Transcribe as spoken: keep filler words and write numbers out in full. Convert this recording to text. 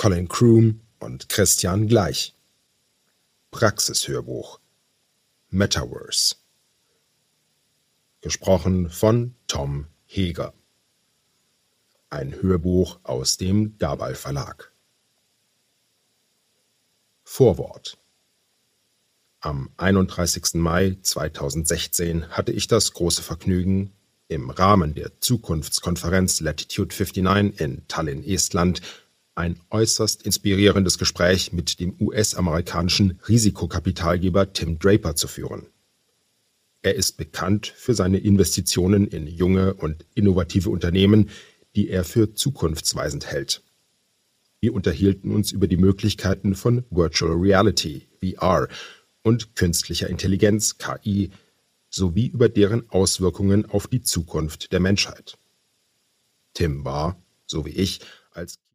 Colin Kroom und Christian Gleich. Praxishörbuch Metaverse. Gesprochen von Tom Heger. Ein Hörbuch aus dem Gabal Verlag. Vorwort. Am einunddreißigsten Mai zweitausendsechzehn hatte ich das große Vergnügen, im Rahmen der Zukunftskonferenz Latitude neunundfünfzig in Tallinn, Estland, ein äußerst inspirierendes Gespräch mit dem U S-amerikanischen Risikokapitalgeber Tim Draper zu führen. Er ist bekannt für seine Investitionen in junge und innovative Unternehmen, die er für zukunftsweisend hält. Wir unterhielten uns über die Möglichkeiten von Virtual Reality, V R, und künstlicher Intelligenz, K I, sowie über deren Auswirkungen auf die Zukunft der Menschheit. Tim war, so wie ich, als